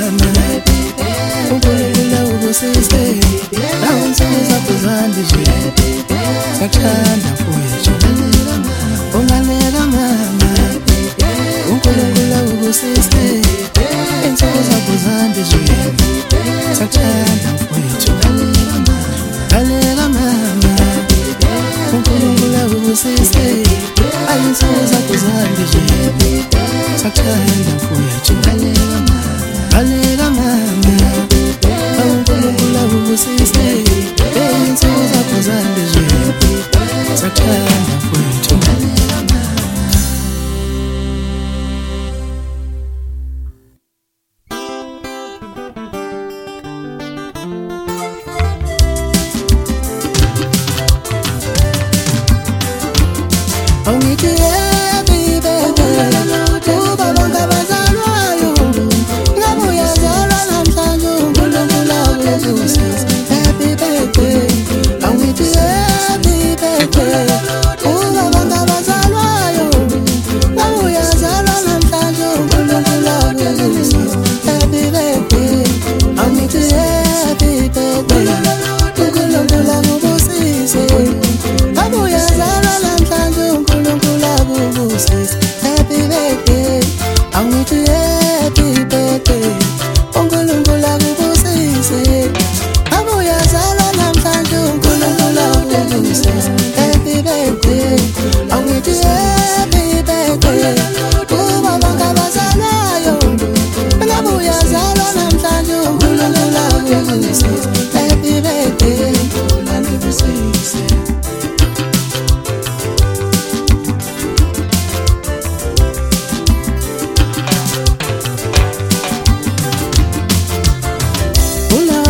uNkulunkulu ubusise nawunsuku zakho zandije sakuthanda mfowethu ungalela mama uNkulunkulu ubusise insuku zakho zandije sakuthanda mfowethu lalela mama uNkulunkulu ubusise insuku zakho zandije sakuthanda mfowethu lalela mama uNkulunkulu ubusise insuku zakho zandije sakuthanda mfowethu.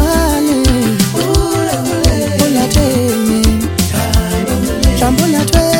Trampoline